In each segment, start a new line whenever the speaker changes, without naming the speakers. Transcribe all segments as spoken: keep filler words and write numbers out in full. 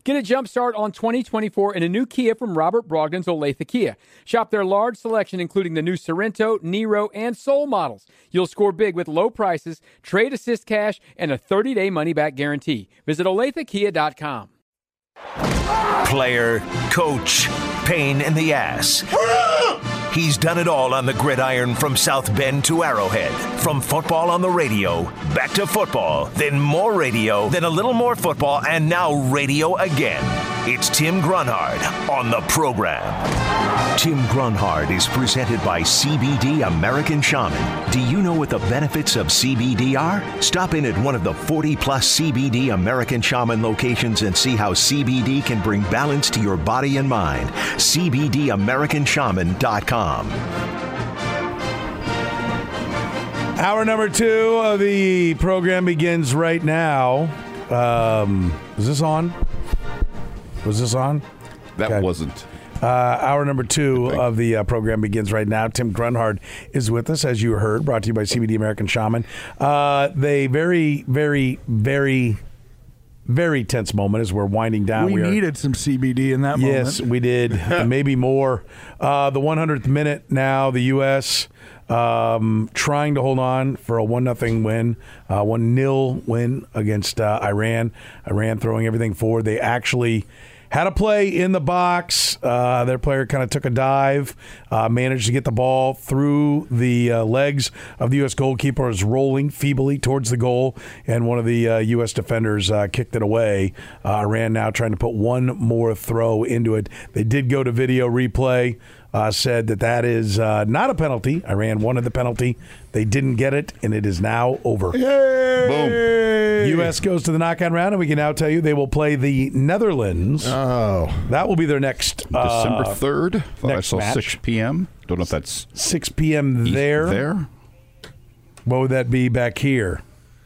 Get a jump start on twenty twenty-four in a new Kia from Robert Brogdon's Olathe Kia. Shop their large selection, including the new Sorrento, Niro, and Soul models. You'll score big with low prices, trade assist cash, and a thirty-day money-back guarantee. Visit Olathe Kia dot com.
Player, coach, pain in the ass. He's done it all on the gridiron, from South Bend to Arrowhead. From football on the radio, back to football, then more radio, then a little more football, and now radio again. It's Tim Grunhard on the program. Tim Grunhard is presented by C B D American Shaman. Do you know what the benefits of C B D are? Stop in at one of the forty plus C B D American Shaman locations and see how C B D can bring balance to your body and mind. C B D American Shaman dot com.
Hour number two of the program begins right now. Um, is this on? Was this on?
That
okay.
wasn't.
Uh, hour number two of the uh, program begins right now. Tim Grunhard is with us, as you heard, brought to you by C B D American Shaman. Uh, they very, very, very, very tense moment as we're winding down.
We,
we are,
needed some C B D in that moment.
Yes, we did. Maybe more. Uh, the one hundredth minute now, the U S um, trying to hold on for a one nothing win, uh, one nil win against uh, Iran. Iran throwing everything forward. They actually had a play in the box. Uh, their player kind of took a dive, uh, managed to get the ball through the uh, legs of the U S goalkeeper, was rolling feebly towards the goal, and one of the uh, U S defenders uh, kicked it away. Uh, Iran now trying to put one more throw into it. They did go to video replay, uh, said that that is uh, not a penalty. Iran wanted the penalty. They didn't get it, and it is now over.
Yay! Boom.
U S goes to the knockout round, and we can now tell you they will play the Netherlands.
Oh.
That will be their next uh,
December third. I
next
saw
match.
six p.m. Don't know if that's
six p.m.
east
there.
There?
What would that be back here?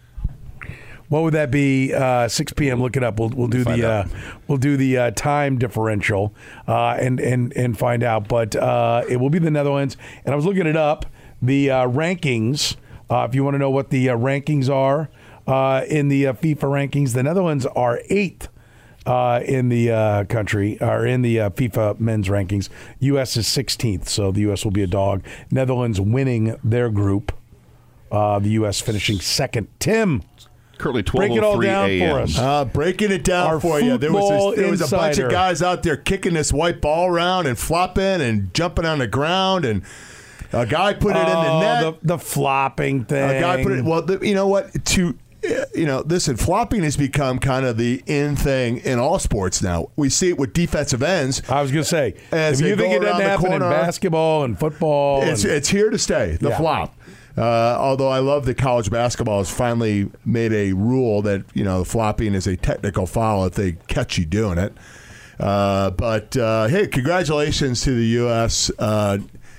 What would that be? Uh, six p.m. Look it up. We'll we'll do
Find
the uh,
out.
we'll do the uh, time differential uh, and and and find out. But uh, it will be the Netherlands. And I was looking it up. The uh, rankings. Uh, if you want to know what the uh, rankings are uh, in the uh, FIFA rankings, the Netherlands are eighth uh, in the uh, country, or in the uh, FIFA men's rankings. U S is sixteenth, so the U S will be a dog. Netherlands winning their group. Uh, the U S finishing second. Tim.
Currently twelve
Break it all
oh three
down
a.m.
for us.
Uh, breaking it down
Our
for you. There was
football
a, there was a bunch
insider.
of guys out there kicking this white ball around and flopping and jumping on the ground, and a guy put it in the
Oh,
net.
The, the flopping thing.
A guy put it. Well, the, you know what? To uh, you know, listen, flopping has become kind of the in thing in all sports now. We see it with defensive ends.
I was going to say,
As
if
they
you think
go
it doesn't
around the
happen in
corner,
basketball and football,
It's
and,
it's here to stay. The
Yeah.
flop. Uh, although I love that college basketball has finally made a rule that, you know, flopping is a technical foul if they catch you doing it. Uh, but, uh, hey, congratulations to the U S Uh,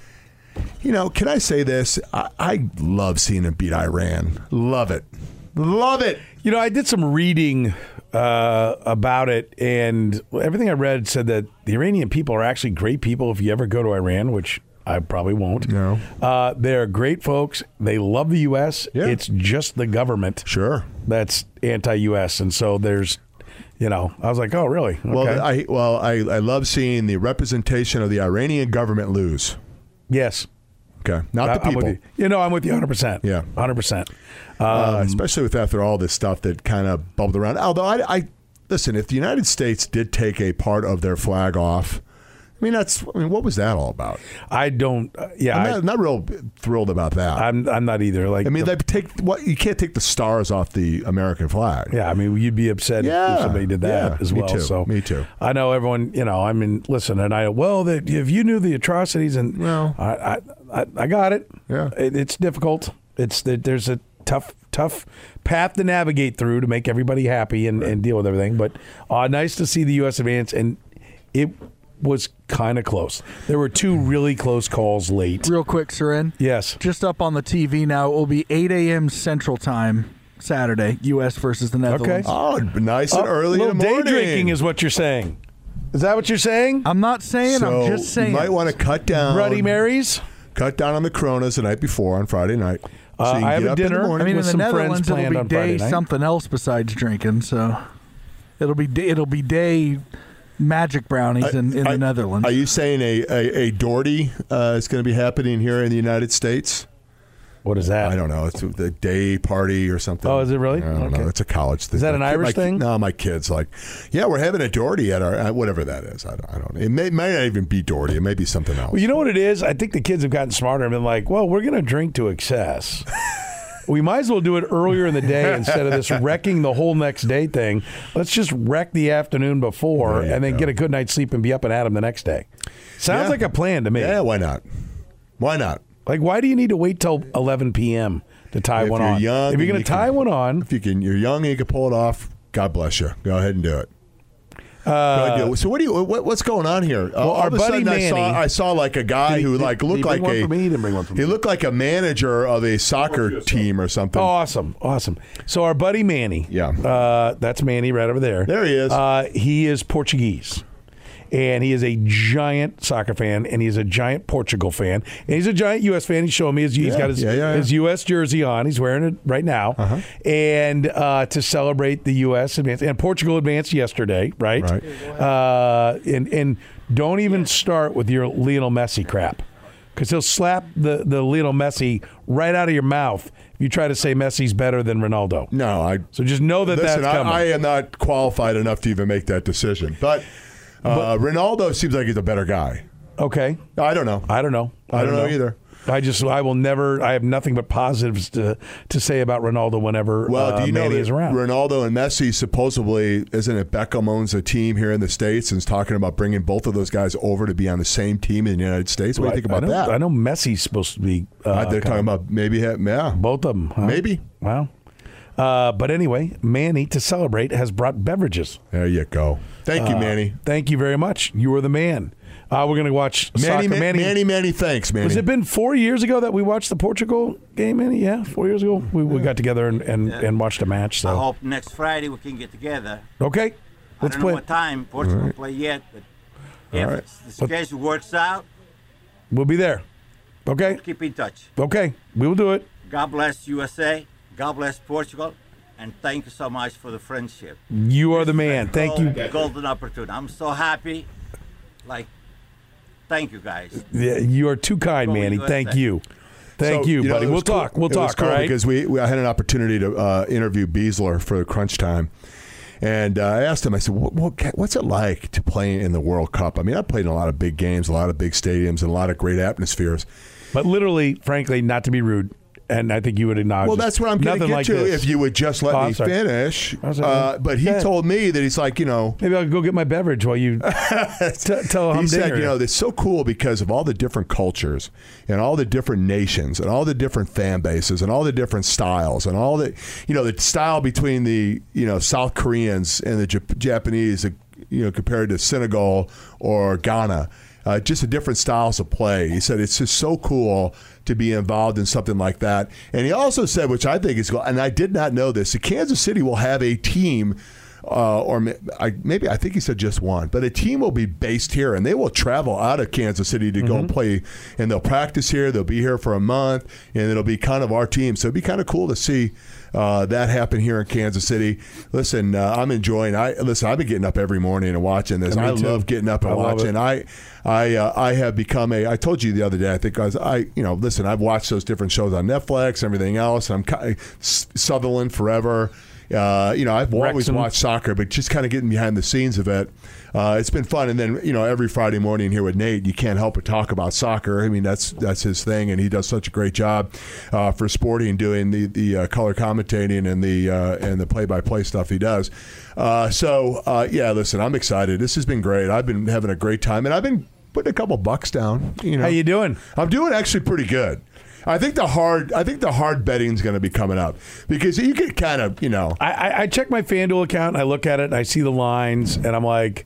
you know, can I say this? I, I love seeing them beat Iran. Love it. Love it.
you know, I did some reading uh, about it, and everything I read said that the Iranian people are actually great people if you ever go to Iran, which I probably won't.
No.
Uh, they're great folks. They love the U S
Yeah.
It's just the government
Sure.
that's anti-U S, and so there's, you know, I was like, oh, really? Okay.
Well, I well, I, I love seeing the representation of the Iranian government lose.
yes.
Okay, not
I-
the
I'm
people.
with you. you know, I'm with you one hundred percent.
Yeah.
one hundred percent. Um,
uh, especially with after all this stuff that kind of bubbled around. Although I, I listen, if the United States did take a part of their flag off, I mean, that's. I mean, what was that all about?
I don't. Uh, yeah,
I'm
I,
not, not real thrilled about that.
I'm. I'm not either. Like,
I mean,
the-
they take what you can't take the stars off the American flag.
yeah, I mean, you'd be upset
Yeah.
if somebody did that
Yeah,
as
me
well.
too.
So
Me too.
I know everyone. You know, I mean, listen, and I well, that if you knew the atrocities, and
Well.
I, I, I, I got it.
Yeah.
it, it's difficult. It's that there's a tough, tough path to navigate through to make everybody happy and, and deal with everything. But uh, nice to see the U S advance, and it was kind of close. There were two really close calls late.
Real quick, Seren.
Yes.
Just up on the T V now. It will be eight a.m. Central Time Saturday. U S versus the Netherlands.
Oh, nice and
Oh,
early
little
in the
day
morning.
drinking is what you're saying. Is that what you're saying?
I'm not saying.
So
I'm just saying.
you might want to cut down.
Bloody Marys?
Cut down on the Coronas the night before on Friday night. So
Uh,
you can
I have
get
a
up in the
dinner.
morning.
I mean, in
with
the
some friends
Netherlands, it'll
planned
be
on Friday
day
night.
something else besides drinking. So It'll be day, it'll be day magic brownies in, in
I,
the Netherlands.
Are you saying a a, a Doherty uh, is going to be happening here in the United States?
What is that?
I don't know. It's the day party or something.
Oh, is it really?
I don't
Okay.
know. It's a college thing.
Is that
My
an
kid-
Irish
my,
thing?
No, my kid's like, yeah, we're having a Doherty at our uh, whatever that is. I don't, I don't know. It may, might not even be Doherty. It may be something else.
Well, you know what it is? I think the kids have gotten smarter and been like, well, we're going to drink to excess. We might as well do it earlier in the day instead of this wrecking the whole next day thing. Let's just wreck the afternoon before
There you
and then
go.
get a good night's sleep and be up and at 'em the next day. Sounds
Yeah.
like a plan to me.
Yeah, why not? Why not?
Like, why do you need to wait till eleven p.m. to tie
If
one
you're
on?
young
if you're
and
going
you
to tie
can-
one on,
If you can, you're young and you can pull it off. God bless you. Go ahead and do it. Go ahead and do it. So what do you? What, what's going on here?
Well,
All
our
of a
buddy
sudden I saw,
Manny-
I saw like a guy
Did he-
who
did-
like
did he
looked
bring
like
one
a.
for me? He didn't bring one for
He
me.
looked like a manager of a soccer team or something.
Oh, awesome, awesome. So our buddy Manny,
Yeah.
uh, that's Manny right over there.
There he is.
Uh, he is Portuguese, and he is a giant soccer fan, and he's a giant Portugal fan, and he's a giant U S fan. He's showing me his. He's
Yeah,
got his,
yeah, yeah,
his U S jersey on. He's wearing it right now,
Uh-huh.
and uh, to celebrate the U S advance, and Portugal advanced yesterday, right?
Right.
Uh, and and don't even start with your Lionel Messi crap. Because he'll slap the, the Lionel Messi right out of your mouth if you try to say Messi's better than Ronaldo.
No, I.
So just know that
Listen,
that's
I,
coming.
I am not qualified enough to even make that decision. But, uh, Ronaldo seems like he's a better guy.
okay.
I don't know.
I don't know.
I don't know either.
I just I will never. I have nothing but positives to to say about Ronaldo whenever
Well,
uh,
do you know
Manny
that
is around.
Ronaldo and Messi supposedly, isn't it Beckham owns a team here in the States and is talking about bringing both of those guys over to be on the same team in the United States? What do you think about
I know,
that?
I know Messi's supposed to be. Uh,
Uh, they're talking
coming.
about maybe, ha- yeah.
both of them. Huh?
Maybe.
Wow. Uh, but anyway, Manny, to celebrate, has brought beverages.
There you go. Thank you,
Uh,
Manny.
Thank you very much. You are the man. Uh, we're going to watch
Manny,
soccer.
Ma-
Manny,
Manny, Manny, thanks, Manny.
Has it been four years ago that we watched the Portugal game, Manny? Yeah, four years ago. We, we got together and, and,
Yeah.
and watched a match.
I
So
hope next Friday we can get together.
okay,
I
let's
don't
play.
know what time Portugal play yet, but if
right.
it's- the schedule works out,
We'll be there. Okay,
keep in touch.
okay, we will do it.
God bless U S A. God bless Portugal. And thank you so much for the friendship.
You are the man. Thank you.
Gold- Golden opportunity. I'm so happy. Like, thank you guys.
Yeah, you are too kind,
Go
Manny.
U S A.
Thank you. Thank
So,
you,
know,
buddy.
it
We'll
was cool.
talk. We'll
It was
talk.
cool
all right.
because we, we I had an opportunity to uh, interview Beasler for the Crunch Time, and uh, I asked him. I said, what, what, "What's it like to play in the World Cup?" I mean, I've played in a lot of big games, a lot of big stadiums, and a lot of great atmospheres.
But literally, frankly, not to be rude, and I think you would acknowledge.
Well,
this,
that's what I'm going to
nothing
get
like
to.
this.
If you would just let
Oh,
me
I'm sorry.
finish,
I'm sorry.
uh, but he
Go ahead.
told me that he's like, you know.
Maybe I'll go get my beverage while you t- tell
He
him.
said, you know, it's so cool because of all the different cultures and all the different nations and all the different fan bases and all the different styles and all the, you know, the style between the, you know, South Koreans and the Jap- Japanese, you know, compared to Senegal or Ghana. Uh, just the different styles of play. He said it's just so cool to be involved in something like that. And he also said, which I think is cool, and I did not know this, that Kansas City will have a team, uh, or ma- I, maybe I think he said just one, but a team will be based here, and they will travel out of Kansas City to go and play, and they'll practice here. They'll be here for a month, and it'll be kind of our team. So it'd be kind of cool to see uh, that happen here in Kansas City. Listen, uh, I'm enjoying. I listen. I've been getting up every morning and watching this.
Yeah, me
I
too.
love getting up and
I love
watching.
it.
I, I, uh, I have become a. I told you the other day. I think I was. I, you know, listen. I've watched those different shows on Netflix, and everything else. I'm ki- S- Sutherland forever. Uh, you know, I've always
Wrexham.
watched soccer, but just kind of getting behind the scenes of it. Uh, it's been fun, and then you know, every Friday morning here with Nate, you can't help but talk about soccer. I mean, that's that's his thing, and he does such a great job uh, for Sporting, doing the the uh, color commentating and the uh, and the play by play stuff he does. Uh, so uh, yeah, listen, I'm excited. This has been great. I've been having a great time, and I've been putting a couple bucks down. You know,
How you doing?
I'm doing actually pretty good. I think the hard, I think the hard betting is going to be coming up because you get kind of, you know,
I, I, I check my FanDuel account, and I look at it, and I see the lines, and I'm like,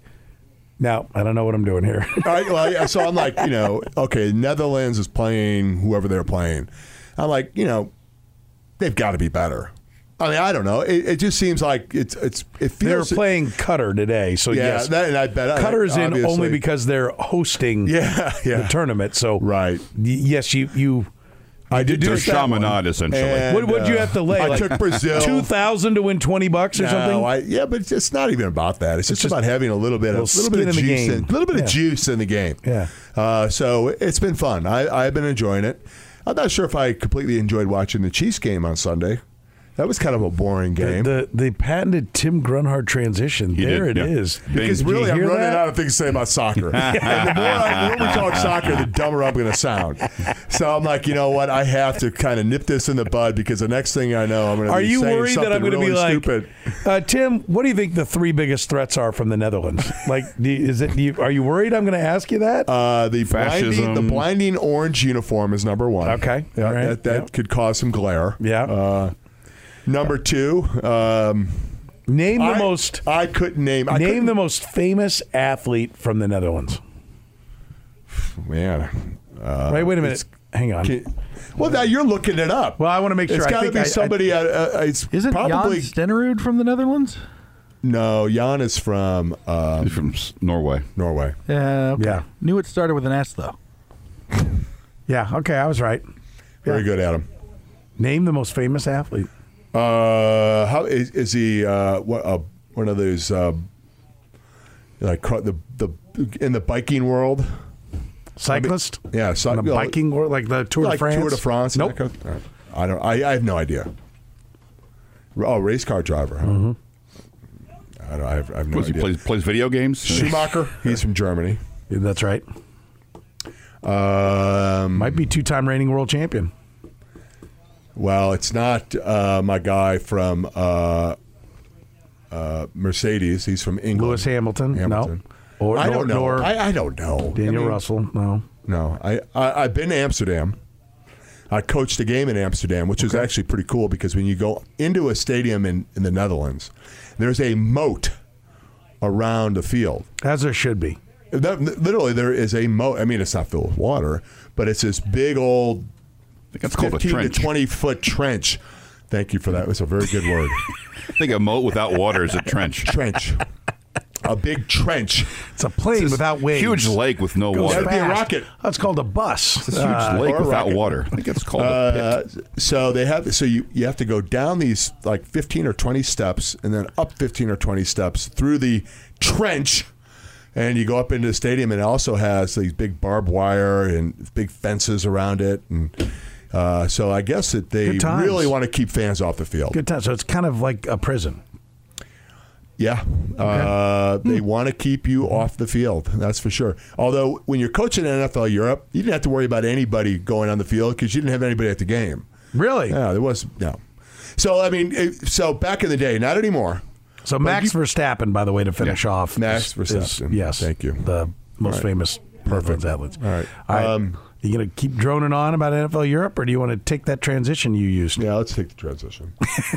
no, I don't know what I'm doing here.
all right, well, yeah, so I'm like, you know, okay, Netherlands is playing whoever they're playing. I'm like, you know, they've got to be better. I mean, I don't know. It, it just seems like it's it's it
They're
feels
playing Qatar today, so
yeah,
yes,
that, and I bet
Qatar's in
obviously.
only because they're hosting
yeah, yeah,
the tournament. So
right.
y- yes, you you
I did
So
take that one.
Chaminade, essentially.
And,
What would you have to lay?
I
like
took Brazil.
Two thousand to win twenty bucks or
No,
something.
I, yeah, but it's not even about that. It's,
It's
just,
just
about having a little bit
a
of
little
little bit of
skin in the
juice,
game.
a little bit
Yeah.
of juice in the game.
Yeah.
Uh, so it's been fun. I, I've been enjoying it. I'm not sure if I completely enjoyed watching the Chiefs game on Sunday. That was kind of a boring game.
The, the the patented Tim Grunhard transition.
He
there
did,
it
yeah.
is.
Because
Did you
really, I'm
hear
running
that?
out of things to say about soccer. And the more, I, the more we talk soccer, the dumber I'm going to sound. So I'm like, you know what? I have to kind of nip this in the bud because the next thing I know, I'm going to
Are
be
you
saying
worried
something
that I'm going to
really
be like,
stupid.
uh, Tim? What do you think the three biggest threats are from the Netherlands? Like, do you, is it? Do you, are you worried I'm going to ask you that?
Uh, the blinding,
Fascism.
the blinding orange uniform is number one.
Okay.
Yeah,
All right.
that, that
Yep.
could cause some glare.
Yeah.
Uh, number two, um,
name the
I,
most.
I couldn't name. I
Name
couldn't-
the most famous athlete from the Netherlands.
man. Uh,
Wait, wait a minute.
it's-
Hang on.
can- well, now you're looking it up.
Well, I want to make sure.
It's
I
got to
think
be
I- I-
somebody. uh, uh, it's
Isn't
probably
Jan Stenerud from the Netherlands?
no. Jan is from um,
He's from S- Norway.
Norway.
Yeah. Okay.
Yeah.
Knew it started with an S though.
Yeah. Okay, I was right.
Very
Yeah.
good, Adam.
Name the most famous athlete.
Uh, how is, is he? Uh, what, uh, one of those uh, like cro- the the in the biking world?
Cyclist.
Yeah, so,
In the
well,
biking or like the Tour
like
de France.
Tour de France. and
Nope.
that kind of- I don't. I, I have no idea. Oh, race car driver. Huh?
Mm-hmm.
I don't. I have, I have no
Was he
idea.
plays, plays video games?
Schumacher. He's from Germany.
Yeah, that's right.
Um,
Might be two-time reigning world champion.
well, it's not uh, my guy from uh, uh, Mercedes. He's from England.
Lewis Hamilton.
Hamilton.
No. Or,
I
nor-
don't know.
nor
I, I don't know.
Daniel
I mean,
Russell. No.
No, I, I I've been to Amsterdam. I coached a game in Amsterdam, which was actually pretty cool because when you go into a stadium in, in the Netherlands, there's a moat around the field.
As there should be.
That, literally, there is a moat. I mean, it's not filled with water, but it's this big old
I think that's called a
fifteen
trench.
to twenty foot trench. Thank you for that. It was a very good word.
I think a moat without water is a trench.
Trench. A big trench.
It's a plane
It's
without wings.
Huge lake with no
Goes
water.
That'd be a
fast.
rocket.
That's called a bus.
It's a huge
Uh,
lake
or a
without
rocket.
water. I think it's called a
Uh,
pit.
so they have so you, you have to go down these like fifteen or twenty steps and then up fifteen or twenty steps through the trench, and you go up into the stadium, and it also has these big barbed wire and big fences around it, and uh, so I guess that they
Good times.
really want to keep fans off the field.
Good time. So it's kind of like a prison.
Yeah, uh, they want to keep you off the field. That's for sure. Although when you're coaching in N F L Europe, you didn't have to worry about anybody going on the field because you didn't have anybody at the game.
Really?
Yeah, there was no. So I mean, it, so back in the day, not anymore.
So Max Verstappen, by the way, to finish
Yeah.
off.
Max
is- is-
Verstappen.
yes.
Thank you.
The most
All right.
famous
Perfect.
athletes.
All right.
All right.
Um,
you going to keep droning on about N F L Europe, or do you want to take that transition you used?
Yeah, let's take the transition.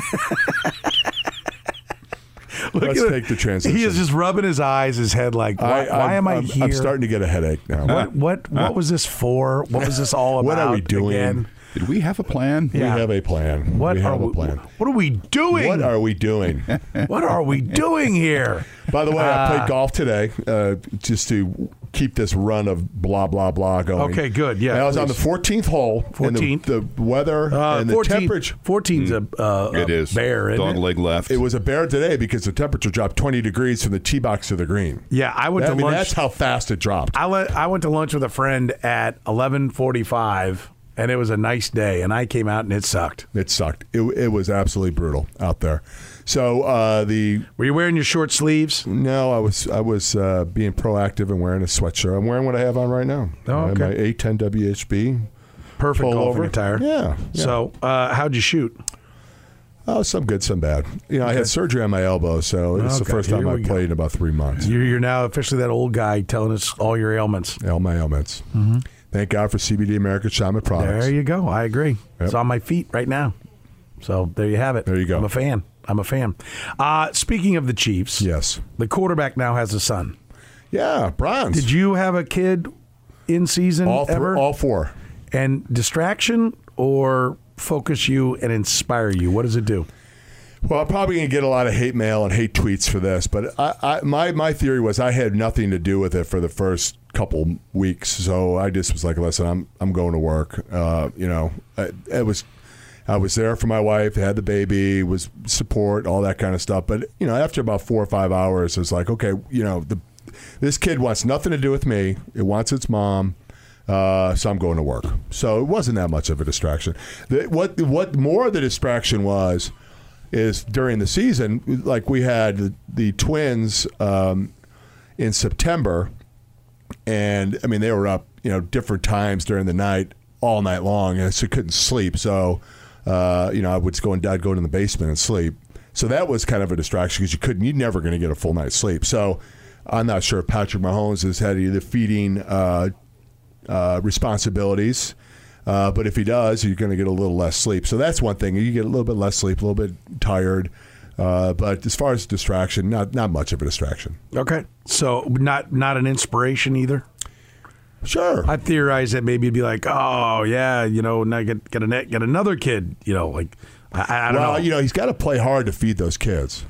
Look
Let's
at
take
it.
the transition.
He is just rubbing his eyes, his head, like, why,
I,
why am I
I'm,
here?
I'm starting to get a headache now.
What what what was this for? What was this all about?
What are we doing?
again?
Did we have a plan?
We
Yeah.
have a plan.
What
we
are
have a
we,
plan.
What are we doing?
What are we doing?
What are we doing here?
By the way, I
Ah.
played golf today uh, just to keep this run of blah blah blah going.
Okay, good. Yeah,
And I was on the
please.
fourteenth hole. and the-
fourteenth.
The, weather
Uh,
and the
fourteen,
temperature.
fourteen's a, uh,
It
a
is.
bear, isn't
Dog
it?
leg left.
It was a bear today because the temperature dropped twenty degrees from the tee box to the green.
Yeah, I went
I
to
mean,
lunch.
that's how fast it dropped.
I went, I went to lunch with a friend at eleven forty-five, and it was a nice day, and I came out and it sucked.
It sucked. It, it was absolutely brutal out there. So uh, the
Were you wearing your short sleeves?
no, I was I was uh, being proactive and wearing a sweatshirt. I'm wearing what I have on right now.
Oh,
I have
okay.
My eight ten W H B.
Perfect
Pull
golfing
over.
attire.
Yeah, yeah.
So, uh, how'd you shoot?
Oh, some good, some bad. You know, I had surgery on my elbow, so it's the
Okay,
first time
here
I
we go.
played in about three months.
You're, you're now officially that old guy telling us all your ailments.
All my ailments. Mm-hmm. Thank God for C B D American Shaman products.
There you go. I agree.
Yep.
It's on my feet right now. So there you have it.
There you go.
I'm a fan. I'm a fan. Uh, speaking of the Chiefs,
Yes.
the quarterback now has a son.
Yeah, bronze.
Did you have a kid in season
all th-
ever?
all four?
And distraction or focus you and inspire you? What does it do?
Well, I'm probably going to get a lot of hate mail and hate tweets for this, but I, I, my my theory was I had nothing to do with it for the first couple weeks, so I just was like, listen, I'm I'm going to work. Uh, you know, I, it was I was there for my wife, had the baby, was support, all that kind of stuff. But you know, after about four or five hours, it was like, okay, you know, the this kid wants nothing to do with me. It wants its mom. Uh, so I'm going to work. So it wasn't that much of a distraction. The, what what more the distraction was is during the season, like we had the, the twins um, in September, and I mean they were up, you know, different times during the night, all night long, and so couldn't sleep. So uh, you know, I would go and I'd go in the basement and sleep. So that was kind of a distraction because you couldn't, you're never going to get a full night's sleep. So I'm not sure if Patrick Mahomes has had either feeding uh, uh, responsibilities. Uh, but if he does, you're going to get a little less sleep. So that's one thing. You get a little bit less sleep, a little bit tired. Uh, but as far as distraction, not not much of a distraction.
Okay. So not not an inspiration either?
Sure.
I theorized that maybe it'd be like, oh, yeah, you know, now get get, a, get another kid. You know, like, I, I don't
well,
know.
you know, he's got to play hard to feed those kids.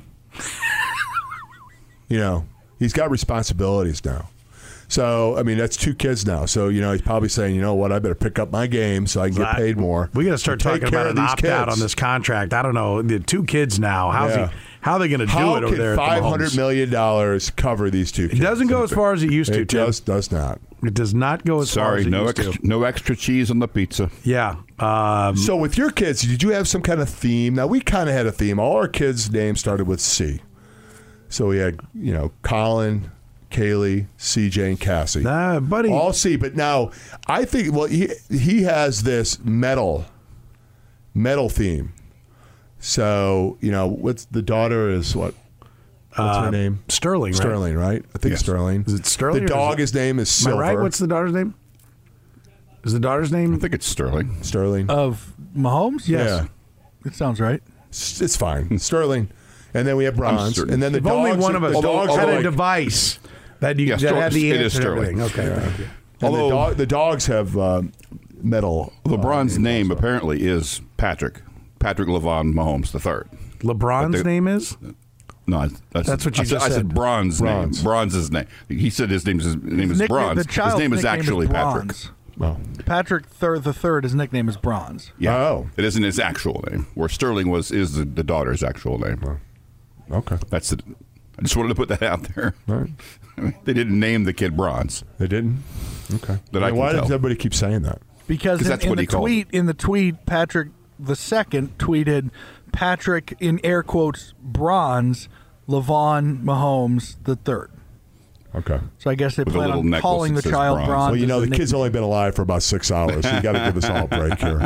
You know, he's got responsibilities now. So, I mean, that's two kids now. So, you know, he's probably saying, you know what, I better pick up my game so I can get paid more.
We got to start
Take
talking
care
about
of
an
these
opt-out
kids.
on this contract. I don't know. The two kids now. How's
Yeah.
he? How are they going to do
How
it over there?
can
at the
five hundred
Mahomes?
million dollars cover these two
It
kids?
doesn't go as far as it used to,
It
Tim.
just does not.
It does not go as far
Sorry,
as it
no
used
extra,
to.
no extra cheese on the pizza.
Yeah. Um,
So with your kids, did you have some kind of theme? Now, we kind of had a theme. All our kids' names started with C. So we had, you know, Colin, Kaylee, C J, and Cassie.
nah, buddy.
All C. But now, I think, well, he, he has this metal, metal theme. So, you know, what's the daughter is what? What's
Uh,
her name?
Sterling, right?
Sterling, right? I think
Yes.
Sterling.
Is it Sterling
The
or is
dog,
it-
his name is
Am I
Silver.
right? What's the daughter's name? Is the daughter's name?
I think it's Sterling.
Sterling?
Of Mahomes? Yes.
Yeah.
It sounds right.
It's it's fine. Sterling. And then we have Bronze.
certain.
And then the
if
dogs.
only one of us
the
Although-
dogs
had
are
a
like-
device that you
Yeah,
that had the
Sterling- it
answer
is
and
Sterling.
everything. Okay, thank you.
And
Although-
the, dog, the dogs have uh, metal.
LeBron's
uh,
name
also.
apparently is Patrick. Patrick LeVon Mahomes the third.
LeBron's
But they-
name is?
No, that's,
That's what you
I said,
just
I
said.
said Bronze,
Bronze.
name. Bronze's name. He said his name is his name is
Nickname-
Bronze.
The
His
child's
name is
nickname
actually Patrick.
Bronze.
Oh.
Patrick thir- the third, his nickname is Bronze.
Yeah.
Oh.
It isn't his actual name. Where Sterling was is the, the daughter's actual name.
Okay.
That's the. I just wanted to put that out there.
All right.
They didn't name the kid Bronze.
They didn't? Okay.
That I
And
can
why
tell.
does everybody keep saying that?
Because
'Cause
in,
that's
in
what
the
he called
tweet, in the tweet, Patrick the second tweeted Patrick in air quotes Bronze, Levon Mahomes the third.
Okay.
So I guess they
With a
plan
little
on
necklace
calling
that
the
says
child
Bronze.
Bronze.
Well, you
as
know,
the
the kid's
nickname.
only been alive for about six hours, so you got to give us all a break here.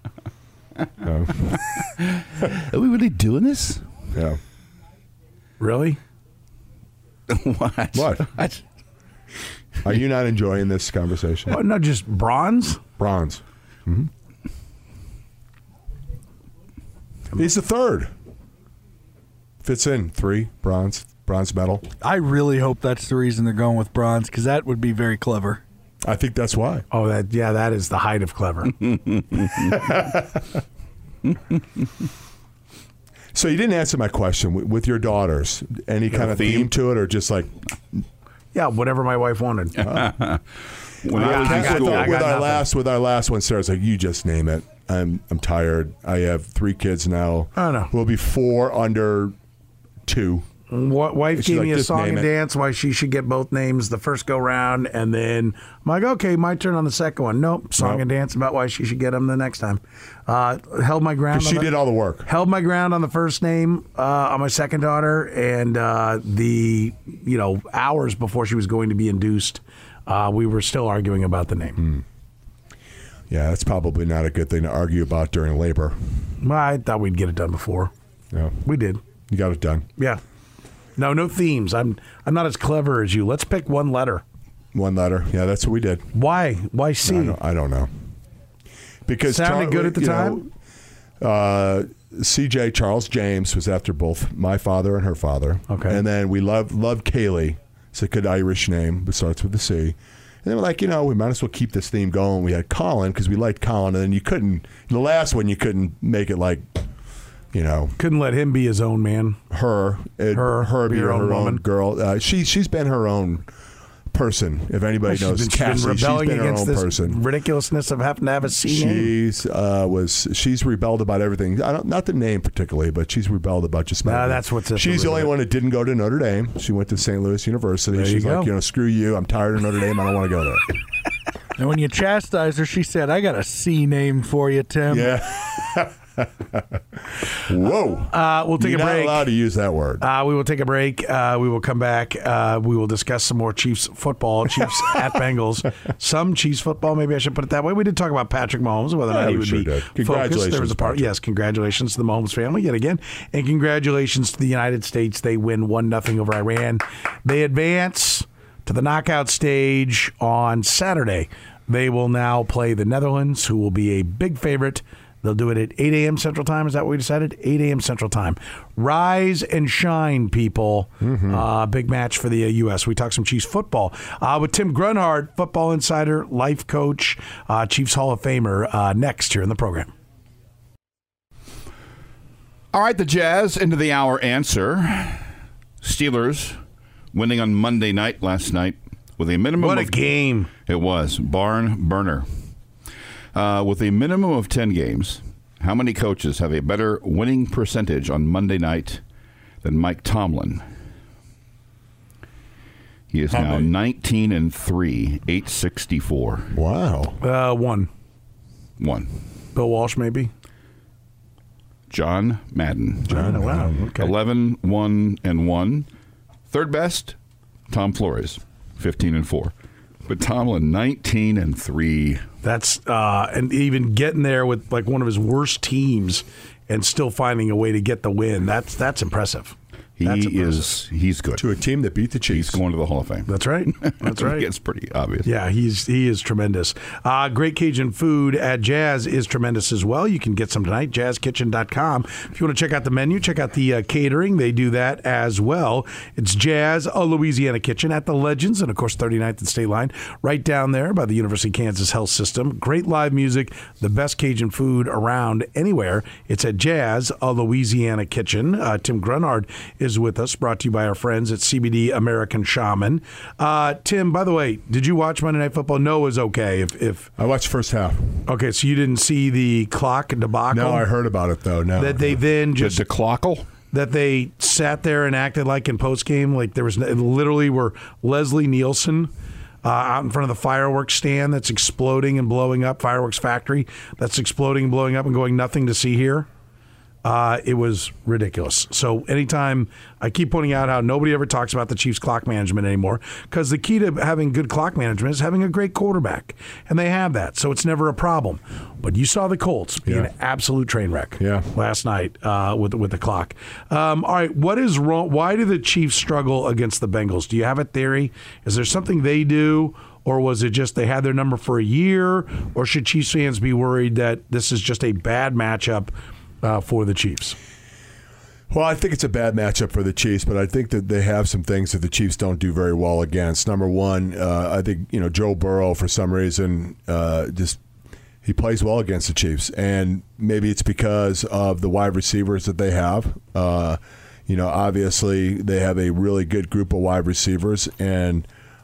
Are we really doing this?
Yeah.
Really?
What?
What? Are you not enjoying this conversation?
Oh, no, just bronze?
Bronze. hmm He's the third. Fits in three bronze, bronze medal.
I really hope that's the reason they're going with Bronze, because that would be very clever.
I think that's why.
Oh, that yeah, that is the height of clever.
So you didn't answer my question with, with your daughters. Any kind of theme?
theme?
to it, or just like
Yeah, whatever my wife wanted.
When I was
I
in
got
school,
with,
I got
with our
nothing.
last with our last one, Sarah's like, you just name it. I'm I'm tired. I have three kids now.
Oh, no.
We'll be four under two.
What wife
She's
gave
like,
me a
"Just
song
name
and
it."
dance why she should get both names the first go round, and then I'm like, okay, my turn on the second one. Nope, song
Nope.
and dance about why she should get them the next time. Uh, held my ground.
Because
on
she
the-
did all the work.
Held my ground on the first name uh, on my second daughter, and uh, the you know hours before she was going to be induced, uh, we were still arguing about the name.
Yeah, that's probably not a good thing to argue about during labor.
Well, I thought we'd get it done before.
Yeah,
We did.
you got it done.
Yeah. No, no themes. I'm I'm not as clever as you. Let's pick one letter.
One letter. Yeah, that's what we did.
Why? Why C?
I don't, I don't know. Because
Sounded good at the
you
time?
know, uh, C J Charles James was after both my father and her father.
Okay.
And then we loved loved Kaylee. It's a good Irish name, but starts with a C. And then we're like, you know, we might as well keep this theme going. We had Colin because we liked Colin, and then you couldn't. The last one you couldn't make it like you know,
couldn't let him be his own man.
Her, it,
Her,
her be
be her
her,
own
own
woman.
girl. Uh, she she's been her own person. If anybody
She's
knows
been, she's
Cassie,
been rebelling
she's been her
against
own
this
person.
ridiculousness of having to have a C name.
She's uh, was she's rebelled about everything. I don't, not the name particularly, but she's rebelled about just.
Nah,
about
that's what's.
She's the only one that didn't go to Notre Dame. She went to Saint Louis University.
There
She's
you
like,
go.
you know, screw you. I'm tired of Notre Dame. I don't want to go there.
And when you chastised her, she said, "I got a C name for you, Tim."
Yeah. Whoa.
Uh, we'll take
You're
a break.
not allowed to use that word.
Uh, we will take a break. Uh, we will come back. Uh, we will discuss some more Chiefs football. Chiefs at Bengals. Some Chiefs football. Maybe I should put it that way. We did talk about Patrick Mahomes, whether or
Yeah,
not he
we
would
sure
be
did.
focused.
Congratulations,
There was a part.
Patrick.
Yes, congratulations to the Mahomes family yet again, and congratulations to the United States. They win one nothing over Iran. They advance to the knockout stage on Saturday. They will now play the Netherlands, who will be a big favorite. They'll do it at eight a.m. Central Time. Is that what we decided? eight a.m. Central Time. Rise and shine, people.
Mm-hmm.
Uh, big match for the uh, U S We talk some Chiefs football uh, with Tim Grunhard, football insider, life coach, uh, Chiefs Hall of Famer, uh, next here in the program.
All right, the Jazz into the hour answer. Steelers winning on Monday night last night with a minimum
What a
of,
game.
It was barn burner. Uh, with a minimum of ten games, how many coaches have a better winning percentage on Monday night than Mike Tomlin? He is
How
now
many?
nineteen and three, eight sixty-four.
Wow.
Uh, one.
One.
Bill Walsh, maybe?
John Madden.
John, wow. Okay.
eleven, one, and one. Third best, Tom Flores, fifteen and four. But Tomlin, nineteen and three.
That's uh, and even getting there with like one of his worst teams and still finding a way to get the win. That's that's impressive.
He
That's impressive.
is he's good.
To a team that beat the Chiefs.
He's going to the Hall of Fame.
That's right. That's right.
It's pretty obvious.
Yeah, he's he is tremendous. Uh, great Cajun food at Jazz is tremendous as well. You can get some tonight, jazz kitchen dot com. If you want to check out the menu, check out the uh, catering. They do that as well. It's Jazz, a Louisiana Kitchen at the Legends, and of course thirty-ninth and State Line, right down there by the University of Kansas Health System. Great live music, the best Cajun food around anywhere. It's at Jazz, a Louisiana Kitchen. Uh, Tim Grunhard is with us, brought to you by our friends at C B D American Shaman. Uh, Tim, by the way, did you watch Monday Night Football? No is okay. If, if
I watched the first half.
Okay, so you didn't see the clock debacle?
No, I heard about it, though. No.
That they then just...
The declockle?
That they sat there and acted like in postgame, like there was literally were Leslie Nielsen uh, out in front of the fireworks stand that's exploding and blowing up, fireworks factory that's exploding and blowing up and going, nothing to see here. Uh, it was ridiculous. So anytime I keep pointing out how nobody ever talks about the Chiefs' clock management anymore, because the key to having good clock management is having a great quarterback, and they have that, so it's never a problem. But you saw the Colts be
Yeah.
an absolute train wreck
Yeah.
last night uh, with with the clock. Um, all right, what is wrong? Why do the Chiefs struggle against the Bengals? Do you have a theory? Is there something they do? Or was it just they had their number for a year? Or should Chiefs fans be worried that this is just a bad matchup Uh, for the Chiefs?
Well, I think it's a bad matchup for the Chiefs, but I think that they have some things that the Chiefs don't do very well against. Number one, uh, I think you know Joe Burrow for some reason uh, just he plays well against the Chiefs, and maybe it's because of the wide receivers that they have. Uh, you know, obviously they have a really good group of wide receivers, and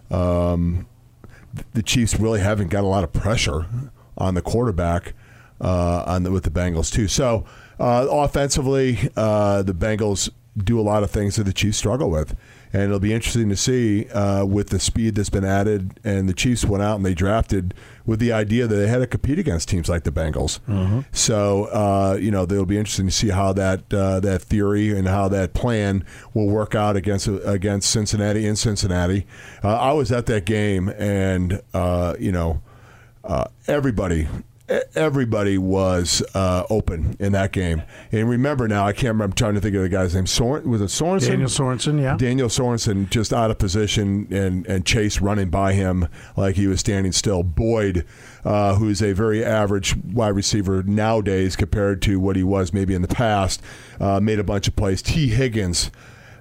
um, the Chiefs really haven't got a lot of pressure on the quarterback uh, on the, with the Bengals too. So. Uh, offensively, uh, the Bengals do a lot of things that the Chiefs struggle with. And it'll be interesting to see uh, with the speed that's been added. And the Chiefs went out and they drafted with the idea that they had to compete against teams like the Bengals. Mm-hmm. So, uh, you know, it'll be interesting to see how that uh, that theory and how that plan will work out against against Cincinnati in Cincinnati. Uh, I was at that game, and, uh, you know, uh, everybody – Everybody was uh, open in that game. And remember now, I can't remember, I'm trying to think of the guy's name. Soren, was it Sorensen?
Daniel Sorensen, yeah.
Daniel Sorensen just out of position, and, and Chase running by him like he was standing still. Boyd, uh, who's a very average wide receiver nowadays compared to what he was maybe in the past, uh, made a bunch of plays. T. Higgins,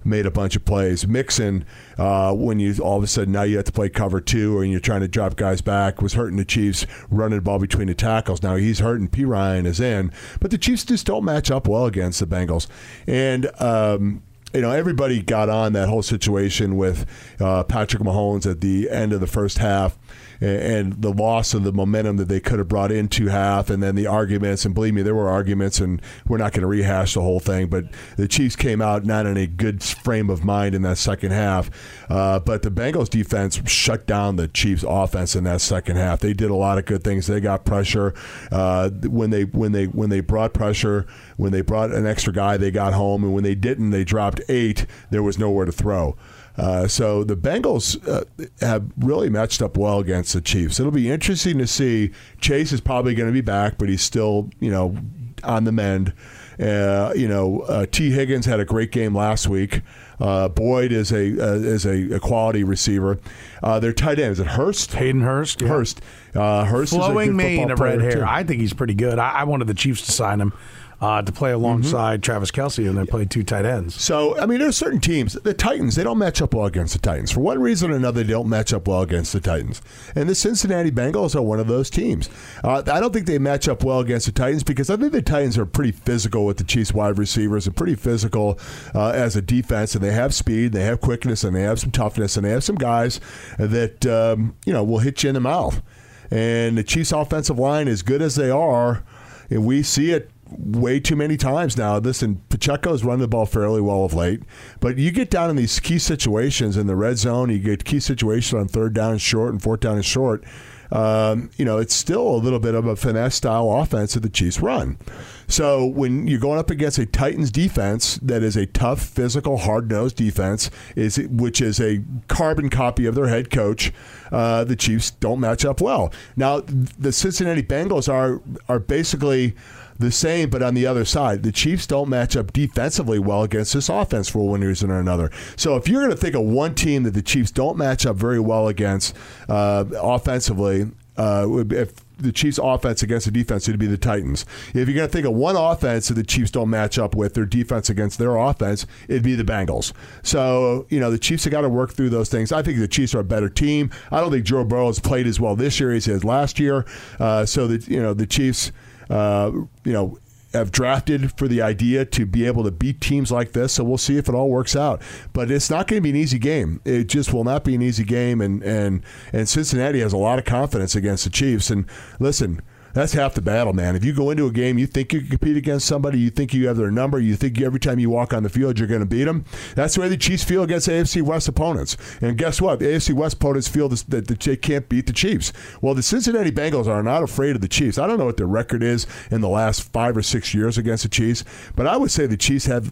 made a bunch of plays. Mixon, uh, when you all of a sudden now you have to play cover two, or you're trying to drop guys back, was hurting the Chiefs running the ball between the tackles. Now he's hurting. P. Ryan is in, but the Chiefs just don't match up well against the Bengals. And um, you know, everybody got on that whole situation with uh, Patrick Mahomes at the end of the first half, and the loss of the momentum that they could have brought into half, and then the arguments, and believe me, there were arguments, and we're not going to rehash the whole thing, but the Chiefs came out not in a good frame of mind in that second half, uh, but the Bengals defense shut down the Chiefs offense in that second half. They did a lot of good things. They got pressure. Uh, when they when they when they brought pressure, when they brought an extra guy, they got home, and when they didn't, they dropped eight. There was nowhere to throw. Uh, so the Bengals uh, have really matched up well against the Chiefs. It'll be interesting to see. Chase is probably going to be back, but he's still, you know, on the mend. Uh, you know, uh, T. Higgins had a great game last week. Uh, Boyd is a uh, is a, a quality receiver. Uh, their tight end is it Hurst?
Hayden Hurst. Yeah.
Hurst. Uh, Hurst
flowing
is a good
mane of red hair.
Too.
I think he's pretty good. I, I wanted the Chiefs to sign him uh, to play alongside mm-hmm. Travis Kelce, and they played two tight ends.
So, I mean, there's certain teams. The Titans, they don't match up well against the Titans. For one reason or another, they don't match up well against the Titans. And the Cincinnati Bengals are one of those teams. Uh, I don't think they match up well against the Titans because I think the Titans are pretty physical with the Chiefs wide receivers and pretty physical uh, as a defense, and they have speed, they have quickness, and they have some toughness, and they have some guys that, um, you know, will hit you in the mouth. And the Chiefs' offensive line, as good as they are, and we see it way too many times now. Listen, Pacheco's run the ball fairly well of late, but you get down in these key situations in the red zone, you get key situations on third down and short and fourth down and short, um, you know, it's still a little bit of a finesse-style offense that the Chiefs run. So when you're going up against a Titans defense that is a tough, physical, hard-nosed defense, is which is a carbon copy of their head coach, uh, the Chiefs don't match up well. Now, the Cincinnati Bengals are are basically the same, but on the other side. The Chiefs don't match up defensively well against this offense for one reason or another. So if you're going to think of one team that the Chiefs don't match up very well against uh, offensively, uh, if the Chiefs' offense against the defense, it'd be the Titans. If you're going to think of one offense that the Chiefs don't match up with, their defense against their offense, it'd be the Bengals. So, you know, the Chiefs have got to work through those things. I think the Chiefs are a better team. I don't think Joe Burrow has played as well this year as he has last year. Uh, so, that you know, the Chiefs, uh, you know, have drafted for the idea to be able to beat teams like this, so we'll see if it all works out. But it's not going to be an easy game. It just will not be an easy game, and and and Cincinnati has a lot of confidence against the Chiefs. And listen, that's half the battle, man. If you go into a game, you think you can compete against somebody, you think you have their number, you think every time you walk on the field you're going to beat them. That's the way the Chiefs feel against A F C West opponents. And guess what? The A F C West opponents feel this, that they can't beat the Chiefs. Well, the Cincinnati Bengals are not afraid of the Chiefs. I don't know what their record is in the last five or six years against the Chiefs, but I would say the Chiefs have,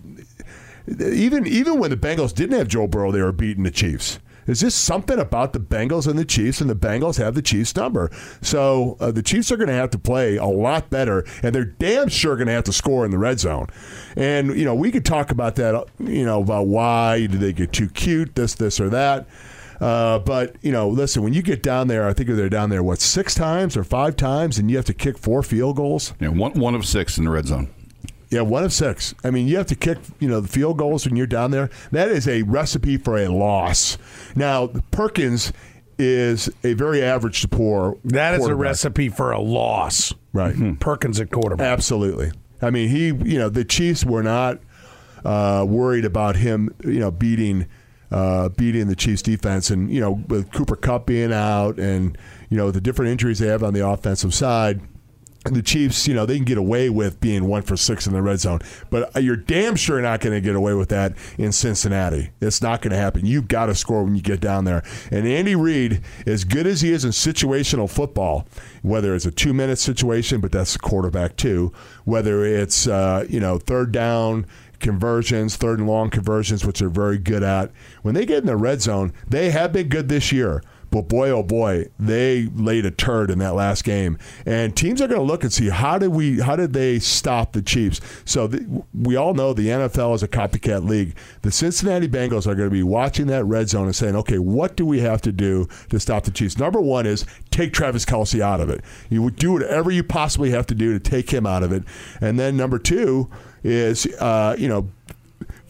even even when the Bengals didn't have Joe Burrow, they were beating the Chiefs. Is this something about the Bengals and the Chiefs, and the Bengals have the Chiefs number? So uh, the Chiefs are going to have to play a lot better, and they're damn sure going to have to score in the red zone. And, you know, we could talk about that, you know, about why did they get too cute, this, this, or that. Uh, but, you know, listen, when you get down there, I think they're down there, what, six times or five times, and you have to kick four field goals?
Yeah, one, one of six in the red zone.
Yeah, one of six. I mean, you have to kick, you know, the field goals when you're down there. That is a recipe for a loss. Now, Perkins is a very average to poor
That is a recipe for a loss.
Right.
Mm-hmm. Perkins at quarterback.
Absolutely. I mean, he, you know, the Chiefs were not uh, worried about him, you know, beating uh, beating the Chiefs defense. And, you know, with Cooper Kupp being out and, you know, the different injuries they have on the offensive side, the Chiefs, you know, they can get away with being one for six in the red zone. But you're damn sure not going to get away with that in Cincinnati. It's not going to happen. You've got to score when you get down there. And Andy Reid, as good as he is in situational football, whether it's a two-minute situation, but that's the quarterback too, whether it's, uh, you know, third down conversions, third and long conversions, which they're very good at, when they get in the red zone, they have been good this year. But boy, oh boy, they laid a turd in that last game. And teams are going to look and see how did we, how did they stop the Chiefs? So the, we all know the N F L is a copycat league. The Cincinnati Bengals are going to be watching that red zone and saying, okay, what do we have to do to stop the Chiefs? Number one is take Travis Kelce out of it. You would do whatever you possibly have to do to take him out of it. And then number two is, uh, you know,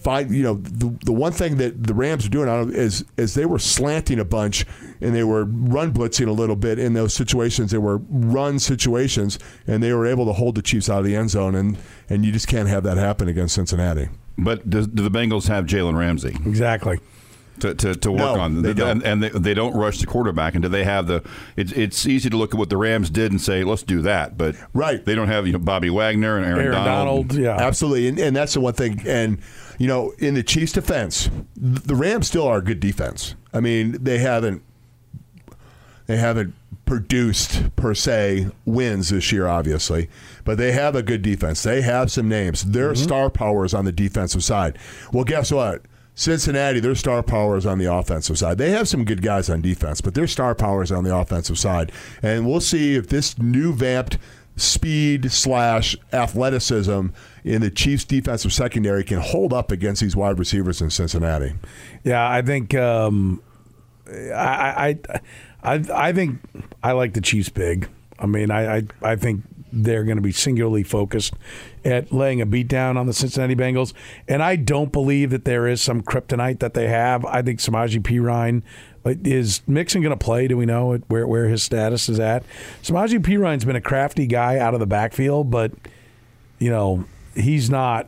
find, you know, the, the one thing that the Rams are doing is is they were slanting a bunch and they were run blitzing a little bit in those situations. They were run situations, and they were able to hold the Chiefs out of the end zone, and, and you just can't have that happen against Cincinnati.
But do, do the Bengals have Jalen Ramsey?
Exactly.
To, to, to work
No,
on,
they don't.
and, and they, they don't rush the quarterback. And do they have the? It's it's easy to look at what the Rams did and say, let's do that. But
right,
they don't have you know Bobby Wagner and Aaron,
Aaron
Donald.
Donald, yeah,
absolutely, and, and that's the one thing. And you know, in the Chiefs' defense, the Rams still are a good defense. I mean, they haven't they haven't produced per se wins this year, obviously, but they have a good defense. They have some names. Their mm-hmm. star power is on the defensive side. Well, guess what? Cincinnati, their star power is on the offensive side. They have some good guys on defense, but their star power is on the offensive side. And we'll see if this new vamped speed slash athleticism in the Chiefs' defensive secondary can hold up against these wide receivers in Cincinnati.
Yeah, I think um, I, I I I think I like the Chiefs big. I mean, I I, I think they're going to be singularly focused at laying a beat down on the Cincinnati Bengals. And I don't believe that there is some kryptonite that they have. I think Samaje Perine, is Mixon going to play? Do we know where, where his status is at? Samaje Perine's been a crafty guy out of the backfield, but, you know, he's not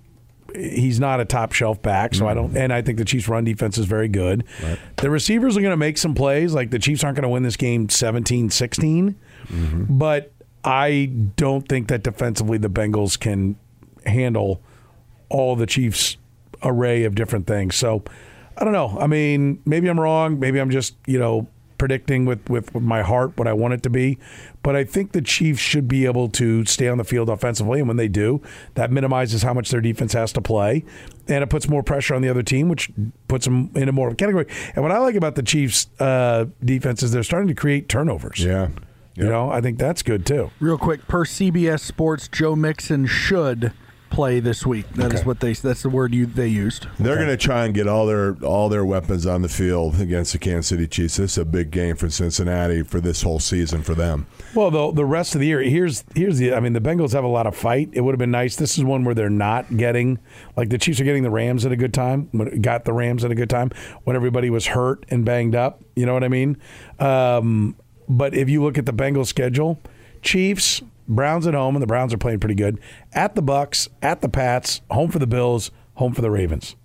he's not a top shelf back, so I don't. And I think the Chiefs' run defense is very good. Right. The receivers are going to make some plays. Like the Chiefs aren't going to win this game seventeen sixteen, mm-hmm. but I don't think that defensively the Bengals can handle all the Chiefs' array of different things. So, I don't know. I mean, maybe I'm wrong. Maybe I'm just, you know, predicting with, with, with my heart what I want it to be. But I think the Chiefs should be able to stay on the field offensively. And when they do, that minimizes how much their defense has to play. And it puts more pressure on the other team, which puts them in a more of a category. And what I like about the Chiefs' uh, defense is they're starting to create turnovers.
Yeah.
You yep. know, I think that's good, too.
Real quick, per C B S Sports, Joe Mixon should play this week. That okay. is what they that's the word you they used.
They're
okay.
going to try and get all their all their weapons on the field against the Kansas City Chiefs. This is a big game for Cincinnati for this whole season for them.
Well, the the rest of the year, here's here's the I mean, the Bengals have a lot of fight. It would have been nice. This is one where they're not getting, like the Chiefs are getting the Rams at a good time, got the Rams at a good time when everybody was hurt and banged up. You know what I mean? Um But if you look at the Bengals schedule, Chiefs, Browns at home, and the Browns are playing pretty good. At the Bucks, at the Pats, home for the Bills, home for the Ravens.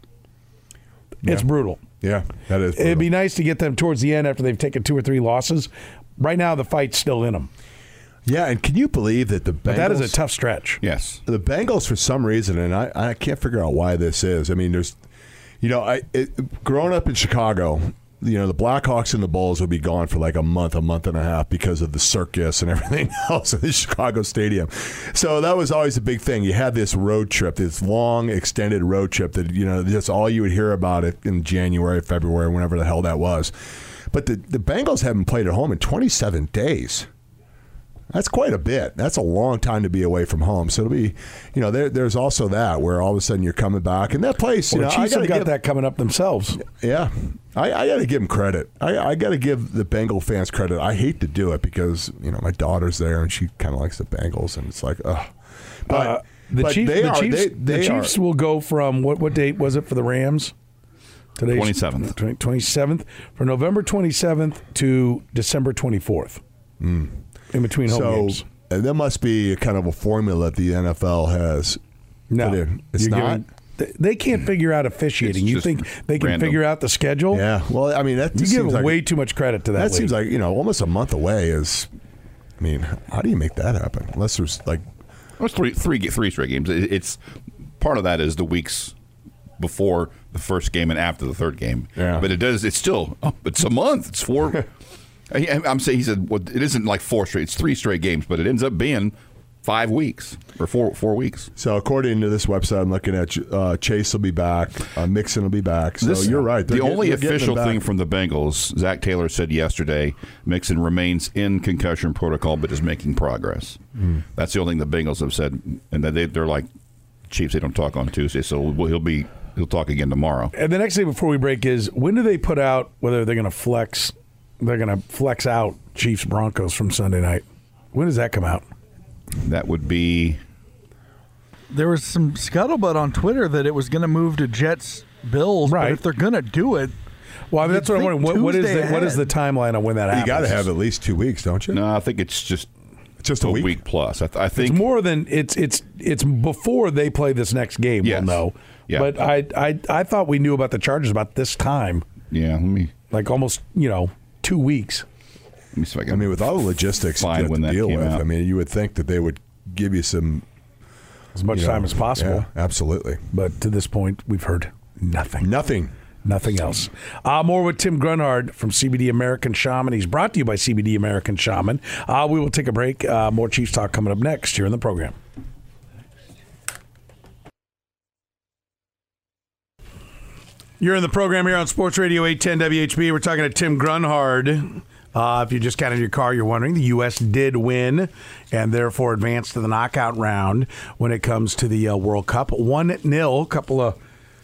Yeah. It's brutal.
Yeah, that is brutal.
It'd be nice to get them towards the end after they've taken two or three losses. Right now, the fight's still in them.
Yeah, and can you believe that the Bengals...
But that is a tough stretch.
Yes.
The Bengals, for some reason, and I, I can't figure out why this is. I mean, there's... You know, I it, growing up in Chicago... You know, the Blackhawks and the Bulls would be gone for like a month, a month and a half because of the circus and everything else in the Chicago Stadium. So that was always a big thing. You had this road trip, this long, extended road trip that, you know, that's all you would hear about it in January, February, whenever the hell that was. But the, the Bengals haven't played at home in twenty-seven days. That's quite a bit. That's a long time to be away from home. So it'll be, you know, there, there's also that where all of a sudden you're coming back. And that place,
well,
you know,
the Chiefs
I gotta
have got
give,
that coming up themselves.
Yeah. I, I got to give them credit. I, I got to give the Bengal fans credit. I hate to do it because, you know, my daughter's there and she kind of likes the Bengals. And it's like, ugh. But,
uh, the
but
Chiefs,
they
the
are,
Chiefs,
they, they
the Chiefs
are.
will go from, what, what date was it for the Rams?
Today's twenty-seventh.
twenty-seventh. From November twenty-seventh to December twenty-fourth.
Mm.
In between home
so,
games.
And there must be kind of a formula that the N F L has
no,
put in. It's
You're
not?
Giving, they can't figure out officiating.
It's
you think they can
random.
figure out the schedule?
Yeah. Well, I mean, that
you
just
give
seems like,
way too much credit to that.
That
league.
seems like, you know, almost a month away is, I mean, how do you make that happen? Unless there's like.
Well, it's three, three, three straight games. It's part of that is the weeks before the first game and after the third game.
Yeah.
But it does, it's still, oh, it's a month. It's four. I'm saying, he said, well, it isn't like four straight, it's three straight games, but it ends up being five weeks or four four weeks.
So according to this website I'm looking at, uh, Chase will be back, uh, Mixon will be back. So
this,
you're right.
The
They're
only
get,
official thing from the Bengals, Zach Taylor said yesterday, Mixon remains in concussion protocol but is making progress. Mm. That's the only thing the Bengals have said, and they, they're like, Chiefs, they don't talk on Tuesday, so he'll be he'll talk again tomorrow.
And the next thing before we break is, when do they put out whether they're going to flex? They're going to flex out Chiefs Broncos from Sunday night. When does that come out?
That would be
there was some scuttlebutt on Twitter that it was going to move to Jets Bills.
Right.
But if they're going to do it,
well, I mean, that's what I'm wondering. What, what is the
Tuesday
what is the
ahead.
timeline on when that happens?
You got to have at least two weeks, don't you?
No, I think it's just
Just a
a
week?
week, plus. I, th- I think
It's more than it's it's it's before they play this next game.
Yes.
We'll know.
Yeah.
But I, I I thought we knew about the Chargers about this time,
Yeah, let me
like almost you know two weeks.
let me see if I can.
I mean, with all the logistics you
Find
have
when
to
that
deal
came
with,
out.
I mean, you would think that they would give you some
As much
you know,
time as possible.
Yeah, absolutely.
But to this point, we've heard nothing.
Nothing.
Nothing else. Uh, more with Tim Grunhard from C B D American Shaman. He's brought to you by C B D American Shaman. Uh, we will take a break. Uh, more Chiefs talk coming up next here in the program. You're in the program here on Sports Radio eight ten W H B. We're talking to Tim Grunhard. Uh, if you just got in your car, you're wondering, the U S did win and therefore advanced to the knockout round when it comes to the uh, World Cup. one nil, couple of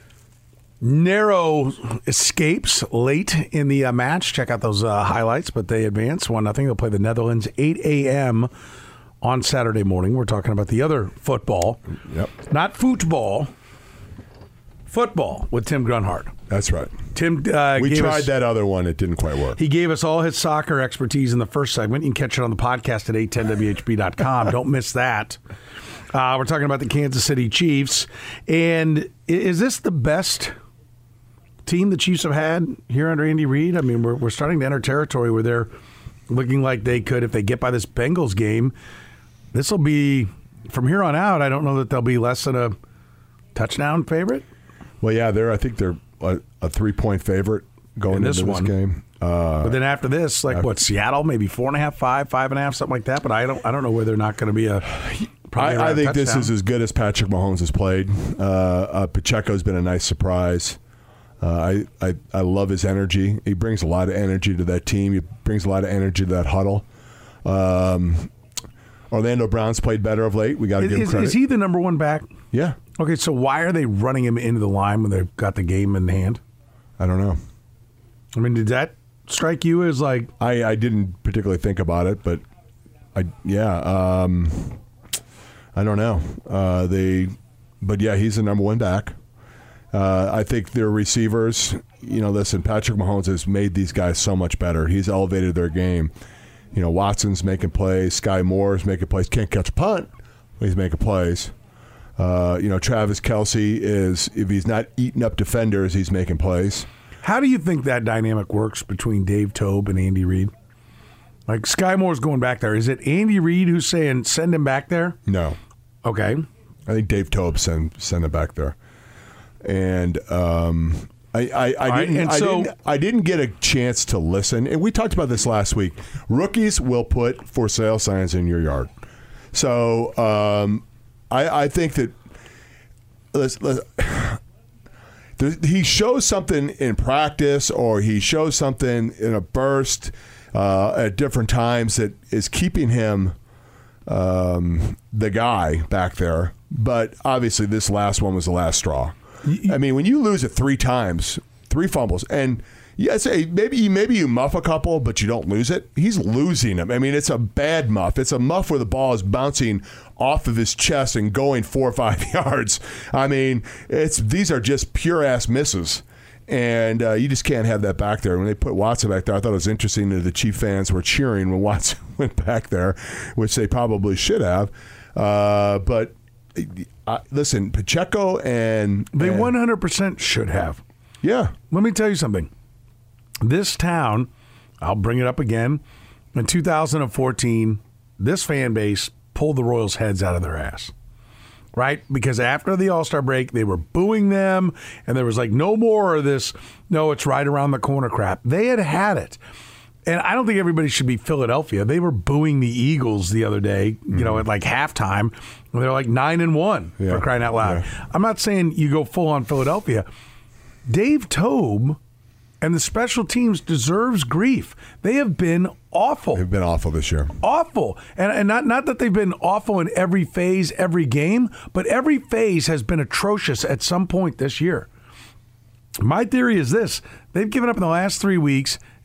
narrow escapes late in the uh, match. Check out those uh, highlights, but they advance one nothing. They'll play the Netherlands eight a.m. on Saturday morning. We're talking about the other football.
Yep.
Not football. Football with Tim Grunhard.
That's right.
Tim uh,
We
gave
tried
us,
that other one. It didn't quite work.
He gave us all his soccer expertise in the first segment. You can catch it on the podcast at eight ten W H B dot com. Don't miss that. Uh, we're talking about the Kansas City Chiefs. And i- is this the best team the Chiefs have had here under Andy Reid? I mean, we're, we're starting to enter territory where they're looking like they could, if they get by this Bengals game, this will be, from here on out, I don't know that they'll be less than a touchdown favorite.
Well, yeah, they're. I think they're a, a three-point favorite going
In this
into this
one.
game. Uh,
But then after this, like what, Seattle, maybe four and a half, five, five and a half, something like that. But I don't, I don't know where they're not going to be a. probably
I, I
around
think
a
this
touchdown.
is as good as Patrick Mahomes has played. Uh, uh, Pacheco's been a nice surprise. Uh, I, I I love his energy. He brings a lot of energy to that team. He brings a lot of energy to that huddle. Um, Orlando Brown's played better of late. We got to give him
Is,
credit.
is he the number one back?
Yeah,
Okay, so why are they running him into the line when they've got the game in hand?
I don't know.
I mean, did that strike you as like,
I, I didn't particularly think about it, but I yeah um, I don't know. Uh, they, but yeah, he's the number one back. Uh, I think their receivers. You know, listen, Patrick Mahomes has made these guys so much better. He's elevated their game. You know, Watson's making plays. Sky Moore's making plays. Can't catch a punt, but he's making plays. Uh, you know, Travis Kelce is, if he's not eating up defenders, he's making plays.
how do you think that dynamic works between Dave Toub and Andy Reid? Like Sky Moore's going back there. Is it Andy Reid who's saying send him back there?
No.
Okay.
I think Dave Toub send send it back there, and um, I I, I
right,
didn't
and
I
so-
didn't I didn't get a chance to listen, and we talked about this last week. Rookies will put for sale signs in your yard, so um, I I think that let's let's. there- He shows something in practice, or he shows something in a burst uh, at different times that is keeping him um, the guy back there. But obviously, this last one was the last straw. I mean, when you lose it three times, three fumbles, and yes, maybe you maybe you muff a couple, but you don't lose it. He's losing them. I mean, it's a bad muff. It's a muff where the ball is bouncing off of his chest and going four or five yards. I mean, it's these are just pure ass misses. And uh, you just can't have that back there. When they put Watson back there, I thought it was interesting that the Chief fans were cheering when Watson went back there, which they probably should have. Uh, but uh, listen, Pacheco and
They
and-
one hundred percent should have.
yeah,
Let me tell you something. This town, I'll bring it up again, in two thousand fourteen, this fan base pulled the Royals' heads out of their ass. Right? Because after the All-Star break, they were booing them, and there was like, no more of this, no, it's right around the corner crap. They had had it. And I don't think everybody should be Philadelphia. They were booing the Eagles the other day, you know, at like halftime. And they're like nine and one
Yeah.
for crying out loud.
Yeah.
I'm not saying you go full on Philadelphia. Dave Toub and the special teams deserves grief. They have been awful.
they've been awful this year.
Awful. And, and not, not that they've been awful in every phase, every game, but every phase has been atrocious at some point this year. My theory is this. They've given up in the last three weeks,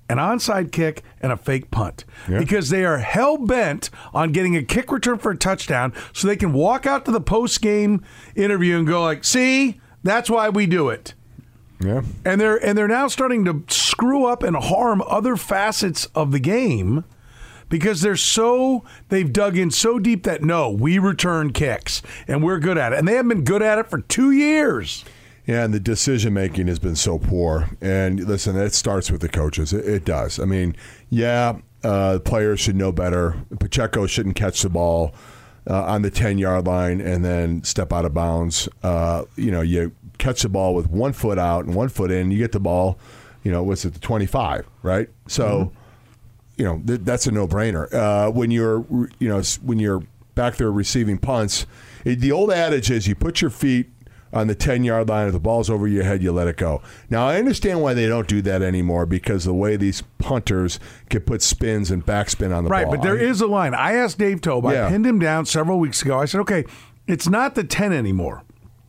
an onside kick, and a fake punt.
Yeah.
Because they are hell-bent on getting a kick return for a touchdown so they can walk out to the post-game interview and go like, see, that's why we do it.
Yeah.
And they're and they're now starting to screw up and harm other facets of the game because they're so they've dug in so deep that no, we return kicks and we're good at it. And they haven't been good at it for two years.
Yeah, and the decision making has been so poor. And listen, it starts with the coaches. It, it does. I mean, yeah, uh, players should know better. Pacheco shouldn't catch the ball uh, on the ten-yard line and then step out of bounds. Uh, you know, you catch the ball with one foot out and one foot in, you get the ball, you know, what's it, the twenty-five, right? So, mm-hmm. you know, th- that's a no-brainer. Uh, when you're, you know, when you're back there receiving punts, it, the old adage is you put your feet on the ten-yard line, if the ball's over your head, you let it go. Now, I understand why they don't do that anymore because the way these punters can put spins and backspin on the
right,
ball.
Right, but there
I,
is a line. I asked Dave Tobe.
Yeah.
I pinned him down several weeks ago. I said, okay, it's not the ten anymore.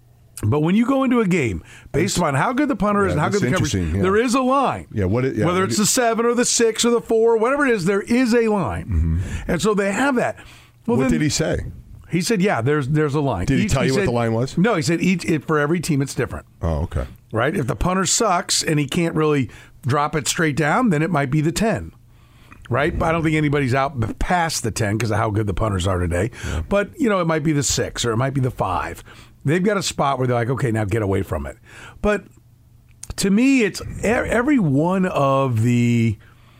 But when you go into a game, based upon how good the punter is
yeah,
and how good the coverage,
yeah.
there is a line.
Yeah, what it, yeah,
Whether it's the seven or the six or the four, whatever it is, there is a line. Mm-hmm. And so they have that. Well,
what
then,
did he say?
He said, yeah, there's there's a line.
Did he
each,
tell
he
you
said,
what the line was?
No, he said each it, for every team it's different.
Oh, okay.
Right? If the punter sucks and he can't really drop it straight down, then it might be the ten. Right? But I don't think anybody's out past the ten because of how good the punters are today. Yeah. But, you know, it might be the six or it might be the five. They've got a spot where they're like, okay, now get away from it. But to me, it's every one of the,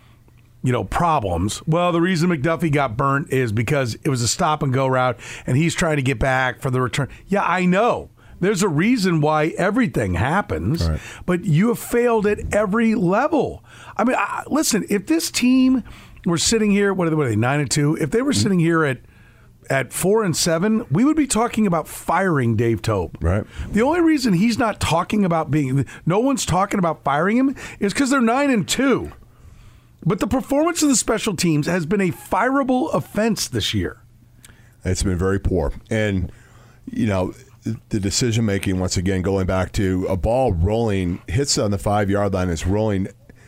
you know, problems. Well, the reason McDuffie got burnt is because it was a stop and go route and he's trying to get back for the return. Yeah, I know. There's a reason why everything happens, right. But you have failed at every level. I mean, I, listen, if this team were sitting here, what are they, what are they nine and two? If they were mm-hmm. sitting here at at four and seven, we would be talking about firing Dave Tobe.
Right.
The only reason he's not talking about being, no one's talking about firing him is because they're nine and two. But the performance of the special teams has been a fireable offense this year.
It's been very poor. And, you know, the decision making, once again, going back to a ball rolling, hits on the five-yard line, is rolling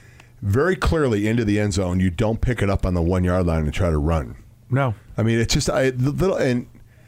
very clearly into the end zone. You don't pick it up on the one-yard line and try to run.
No.
I mean, it's just I, little, and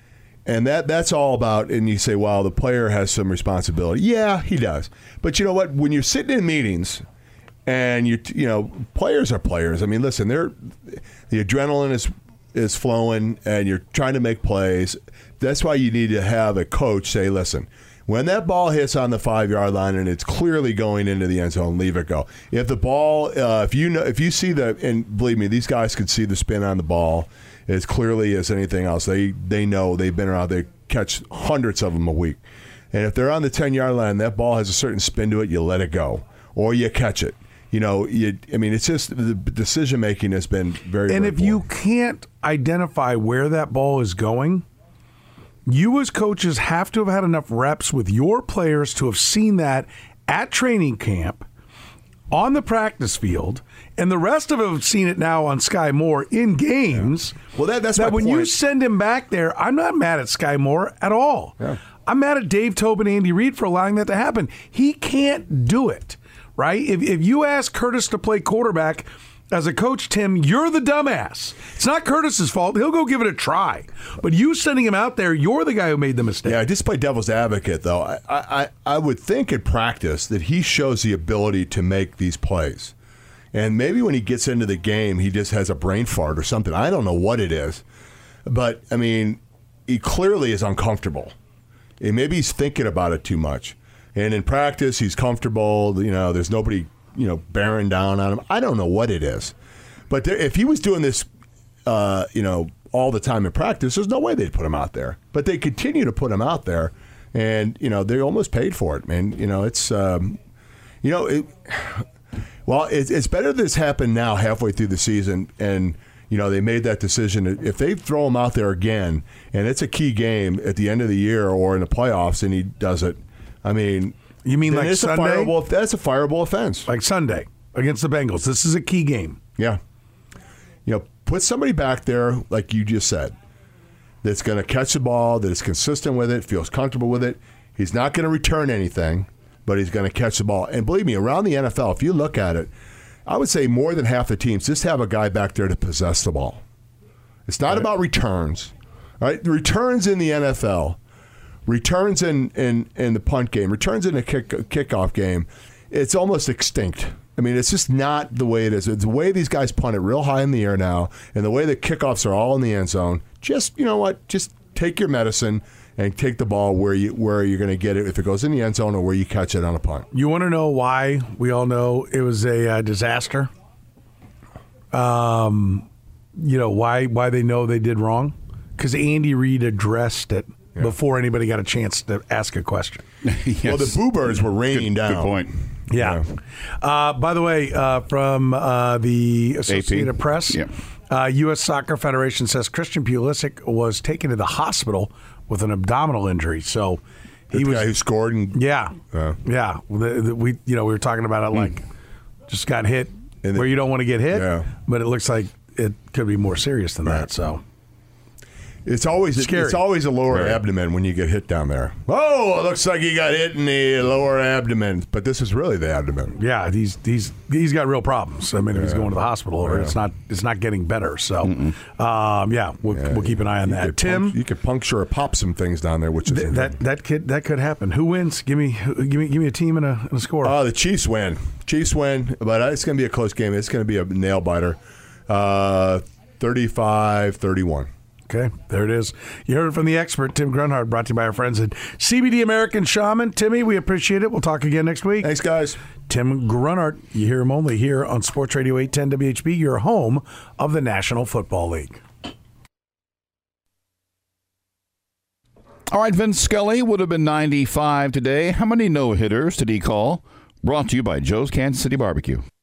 and that that's all about, and you say, well, the player has some responsibility. Yeah, he does. But you know what? When you're sitting in meetings and, you you know, players are players. I mean, listen, they're the adrenaline is is flowing and you're trying to make plays. That's why you need to have a coach say, listen, when that ball hits on the five-yard line and it's clearly going into the end zone, leave it go. If the ball, uh, if you know, if you see the, and believe me, these guys can see the spin on the ball as clearly as anything else. They they know, they've been around. They catch hundreds of them a week. And if they're on the ten-yard line, that ball has a certain spin to it, you let it go, or you catch it. You know, you, I mean, it's just the decision making has been very.
And
very
if
poor.
you can't identify where that ball is going, you as coaches have to have had enough reps with your players to have seen that at training camp, on the practice field, and the rest of them have seen it now on Sky Moore in games.
Yeah. Well, that, that's
that
my
when
point.
you send him back there, I'm not mad at Sky Moore at all.
Yeah.
I'm mad at Dave Tobe and Andy Reid for allowing that to happen. He can't do it, right? If, if you ask Curtis to play quarterback as a coach, Tim, you're the dumbass. It's not Curtis's fault. He'll go give it a try. But you sending him out there, you're the guy who made the mistake.
Yeah, just play devil's advocate, though. I, I, I would think in practice that he shows the ability to make these plays. And maybe when he gets into the game, he just has a brain fart or something. I don't know what it is. But, I mean, he clearly is uncomfortable. And maybe he's thinking about it too much. And in practice, he's comfortable. You know, there's nobody, you know, bearing down on him. I don't know what it is. But there, if he was doing this, uh, you know, all the time in practice, there's no way they'd put him out there. But they continue to put him out there. And, you know, they almost paid for it, man. You know, it's, um, you know, it, well, it, it's better this happened now halfway through the season. And, you know, they made that decision. If they throw him out there again, and it's a key game at the end of the year or in the playoffs, and he does it, I mean,
you mean like
it's
Sunday?
A fireable, that's a fireable offense.
Like Sunday against the Bengals. This is a key game.
Yeah. You know, put somebody back there, like you just said, that's going to catch the ball, that is consistent with it, feels comfortable with it. He's not going to return anything, but he's going to catch the ball. And believe me, around the N F L, if you look at it, I would say more than half the teams just have a guy back there to possess the ball. It's not right. about returns. Right? The returns in the N F L, returns in, in, in the punt game, returns in the kick, kickoff game, it's almost extinct. I mean, it's just not the way it is. It's the way these guys punt it real high in the air now, and the way the kickoffs are all in the end zone. Just, you know what, just take your medicine and take the ball where, you, where you're going to get it, if it goes in the end zone or where you catch it on a punt.
You want to know why we all know it was a uh, disaster? Um, you know, why why they know they did wrong? Because Andy Reid addressed it yeah. before anybody got a chance to ask a question.
Yes. Well, the Boo Birds were raining
good,
down.
Good point.
Yeah. yeah. Uh, by the way, uh, from uh, the Associated
A P.
Press,
yeah.
uh, U S Soccer Federation says Christian Pulisic was taken to the hospital with an abdominal injury. So he
the
was
guy who scored. And,
yeah,
uh,
yeah. The, the, we you know we were talking about it like mm. just got hit the, where you don't want to get hit,
yeah.
but it looks like it could be more serious than right. that. So.
It's always
Scary.
It's always a lower right. abdomen when you get hit down there. Oh, it looks like you got hit in the lower abdomen, but this is really the abdomen.
Yeah, he's he's he's got real problems. I mean, yeah. he's going to the hospital over. Yeah. It's not it's not getting better. So, um, yeah, we'll
yeah,
we'll keep an eye on
you
that.
Could
Tim,
punct- you could puncture or pop some things down there, which is
th- that that could that could happen. Who wins? Give me give me give me a team and a, and a score.
Oh, the Chiefs win. Chiefs win, but it's going to be a close game. It's going to be a nail biter. Uh, thirty-five thirty-one.
Okay, there it is. You heard it from the expert, Tim Grunhard, brought to you by our friends at C B D American Shaman. Timmy, we appreciate it. We'll talk again next week.
Thanks, guys.
Tim Grunhard, you hear him only here on Sports Radio eight ten W H B, your home of the National Football League.
All right, Vince Scully would have been ninety-five today. How many no-hitters did he call? Brought to you by Joe's Kansas City Barbecue.